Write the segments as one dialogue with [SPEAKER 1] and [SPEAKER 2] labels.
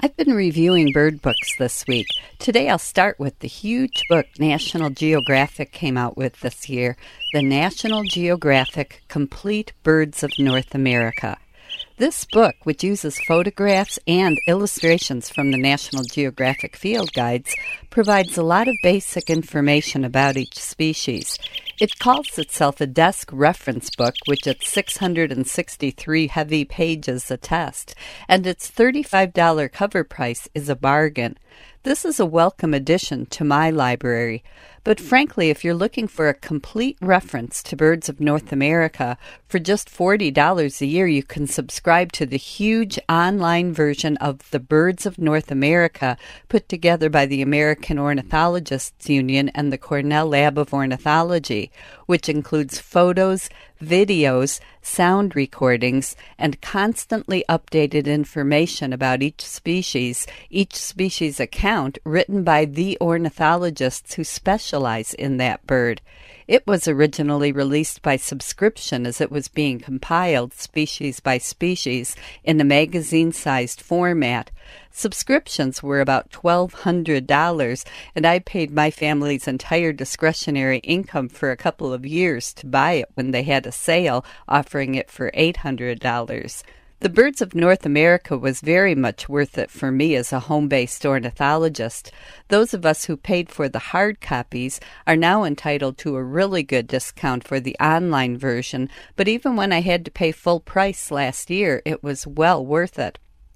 [SPEAKER 1] I've been reviewing bird books this week. Today I'll start with the huge book National Geographic came out with this year, the National Geographic Complete Birds of North America. This book, which uses photographs and illustrations from the National Geographic Field Guides, provides a lot of basic information about each species. It calls itself a desk reference book, which its 663 heavy pages attest, and its $35 cover price is a bargain. This is a welcome addition to my library, but frankly, if you're looking for a complete reference to birds of North America, for just $40 a year you can subscribe to the huge online version of the Birds of North America put together by the American Ornithologists Union and the Cornell Lab of Ornithology, which includes photos, videos, sound recordings, and constantly updated information about each species account written by the ornithologists who specialize in that bird. It was originally released by subscription as it was being compiled species by species in a magazine-sized format. Subscriptions were about $1,200, and I paid my family's entire discretionary income for a couple of years to buy it when they had a sale offering it for $800. The Birds of North America was very much worth it for me as a home-based ornithologist. Those of us who paid for the hard copies are now entitled to a really good discount for the online version, but even when I had to pay full price last year, it was well worth it.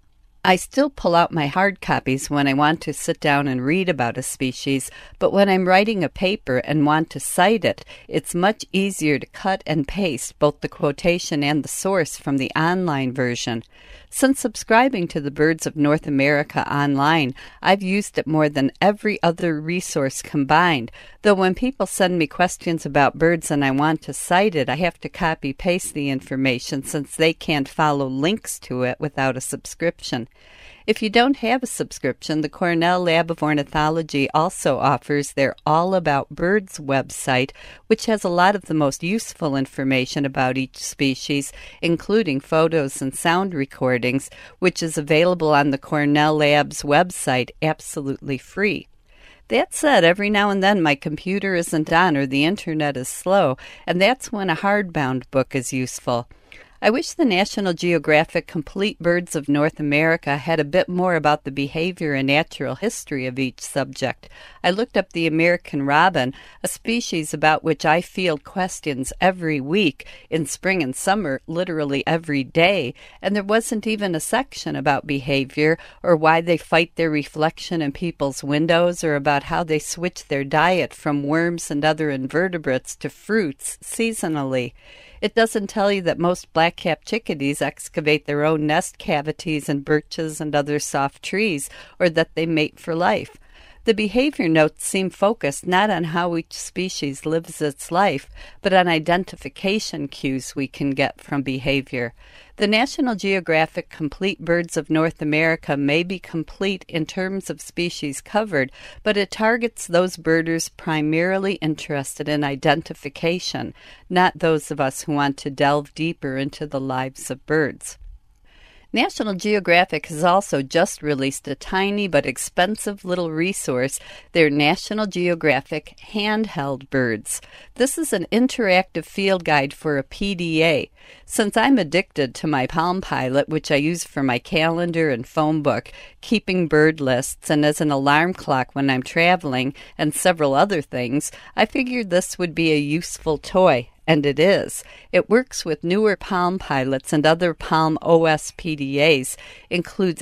[SPEAKER 1] I still pull out my hard copies when I want to sit down and read about a species, but when I'm writing a paper and want to cite it, it's much easier to cut and paste both the quotation and the source from the online version. Since subscribing to the Birds of North America online, I've used it more than every other resource combined, though when people send me questions about birds and I want to cite it, I have to copy-paste the information since they can't follow links to it without a subscription. If you don't have a subscription, the Cornell Lab of Ornithology also offers their All About Birds website, which has a lot of the most useful information about each species, including photos and sound recordings, which is available on the Cornell Lab's website absolutely free. That said, every now and then my computer isn't on or the internet is slow, and that's when a hardbound book is useful. I wish the National Geographic Complete Birds of North America had a bit more about the behavior and natural history of each subject. I looked up the American robin, a species about which I field questions every week, in spring and summer, literally every day, and there wasn't even a section about behavior or why they fight their reflection in people's windows or about how they switch their diet from worms and other invertebrates to fruits seasonally. It doesn't tell you that most black-capped chickadees excavate their own nest cavities in birches and other soft trees, or that they mate for life. The behavior notes seem focused not on how each species lives its life, but on identification cues we can get from behavior. The National Geographic Complete Birds of North America may be complete in terms of species covered, but it targets those birders primarily interested in identification, not those of us who want to delve deeper into the lives of birds. National Geographic has also just released a tiny but expensive little resource, their National Geographic Handheld Birds. This is an interactive field guide for a PDA. Since I'm addicted to my Palm Pilot, which I use for my calendar and phone book, keeping bird lists, and as an alarm clock when I'm traveling, and several other things, I figured this would be a useful toy. And it is. It works with newer Palm Pilots and other Palm OS PDAs, includes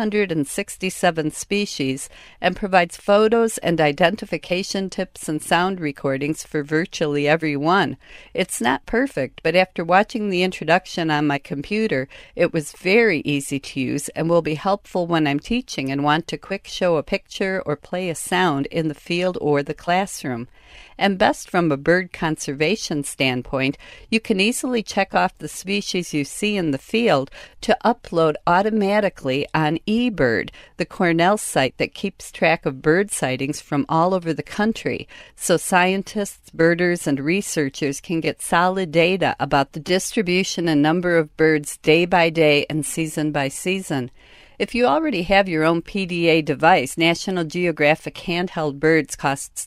[SPEAKER 1] 867 species, and provides photos and identification tips and sound recordings for virtually every one. It's not perfect, but after watching the introduction on my computer, it was very easy to use and will be helpful when I'm teaching and want to quick show a picture or play a sound in the field or the classroom. And best from a bird conservation standpoint, you can easily check off the species you see in the field to upload automatically on eBird, the Cornell site that keeps track of bird sightings from all over the country, so scientists, birders, and researchers can get solid data about the distribution and number of birds day by day and season by season. If you already have your own PDA device, National Geographic Handheld Birds costs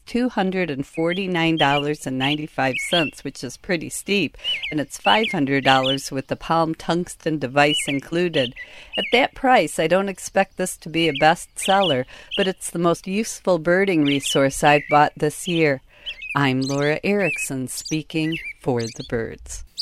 [SPEAKER 1] $249.95, which is pretty steep, and it's $500 with the Palm Tungsten device included. At that price, I don't expect this to be a bestseller, but it's the most useful birding resource I've bought this year. I'm Laura Erickson, speaking for the birds.